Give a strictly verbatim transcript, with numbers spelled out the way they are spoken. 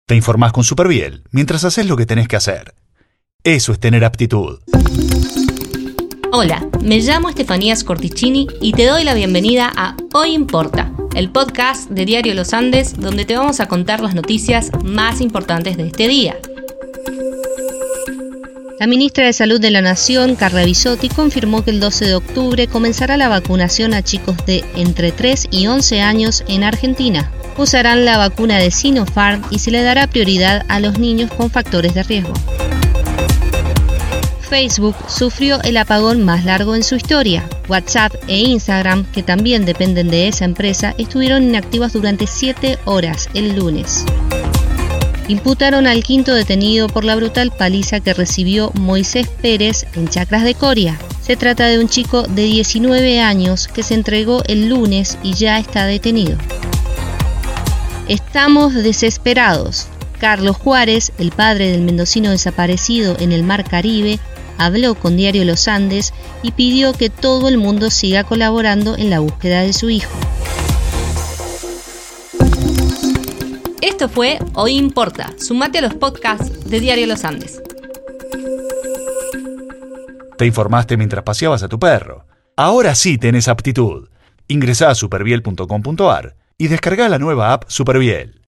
Te informás con Superviel mientras haces lo que tenés que hacer. Eso es tener aptitud. Hola, me llamo Estefanía Scorticini y te doy la bienvenida a Hoy Importa, el podcast de Diario Los Andes, donde te vamos a contar las noticias más importantes de este día. La ministra de Salud de la Nación, Carla Bisotti, confirmó que el doce de octubre comenzará la vacunación a chicos de entre tres y once años en Argentina. Usarán la vacuna de Sinopharm y se le dará prioridad a los niños con factores de riesgo. Facebook sufrió el apagón más largo en su historia. WhatsApp e Instagram, que también dependen de esa empresa, estuvieron inactivas durante siete horas el lunes. Imputaron al quinto detenido por la brutal paliza que recibió Moisés Pérez en Chacras de Coria. Se trata de un chico de diecinueve años que se entregó el lunes y ya está detenido. Estamos desesperados. Carlos Juárez, el padre del mendocino desaparecido en el Mar Caribe, habló con Diario Los Andes y pidió que todo el mundo siga colaborando en la búsqueda de su hijo. Esto fue Hoy Importa. Sumate a los podcasts de Diario Los Andes. Te informaste mientras paseabas a tu perro. Ahora sí tenés aptitud. Ingresá a superviel punto com punto ar y descargá la nueva app Superviel.